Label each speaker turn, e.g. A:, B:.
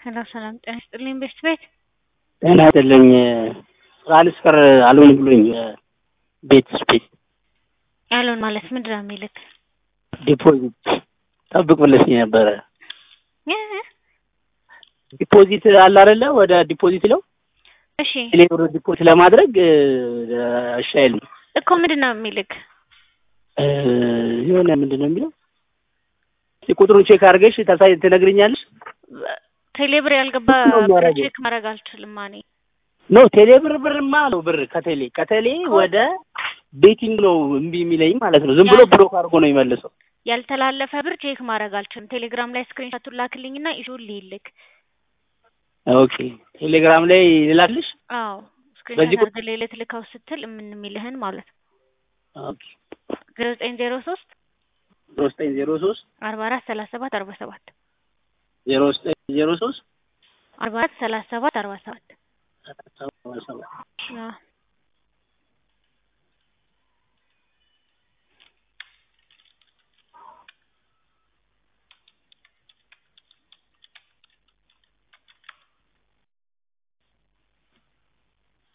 A: ሰላም ጤና ይስጥልኝ ቤት
B: ጤና ይስጥልኝ ትራንስፈር አልሆን ብሎኝ ቤት
A: ያለውን ማለት ምንድነው የሚልክ
B: ዲፖዚት ጠብቅ ብለሽኝ ነበረ። ዲፖዚት አለ አይደለ? ወደ ዲፖዚት ነው።
A: እሺ
B: ሌላ ዲፖዚት ለማድረግ እሺ አይልም
A: እኮ ምንድነው የሚልክ?
B: የሆነ ምንድነው የሚለው? ቁጥሩን ቼክ አድርገሽ ትነግሪኛለሽ?
A: ቴሌብር ያልገባ ቼክ ማድረግ አልችልም ማኔ
B: ነው። ቴሌብር ብርማ ነው ብር ከቴሌ ወደ ቤቲንግ ነው እምቢ የሚለኝ ማለት ነው። ዝም ብሎ ብሎክ አድርጎ ነው የሚመልሰው።
A: ያልተላለፈ ብር ቼክ ማድረግ አልችልም። ቴሌግራም ላይ ስክሪንሾቱን ላክልኝና ኢሹን ልይልክ።
B: ኦኬ ቴሌግራም ላይ ልላክልሽ?
A: አዎ ስክሪንሾት አድርገህ ለሌት ልካው ስትል ምን የሚልህን ማለት ነው።
B: ኦኬ
A: 0903
B: 0903
A: 44 37 47
B: 0903
A: 44 37 47
B: 47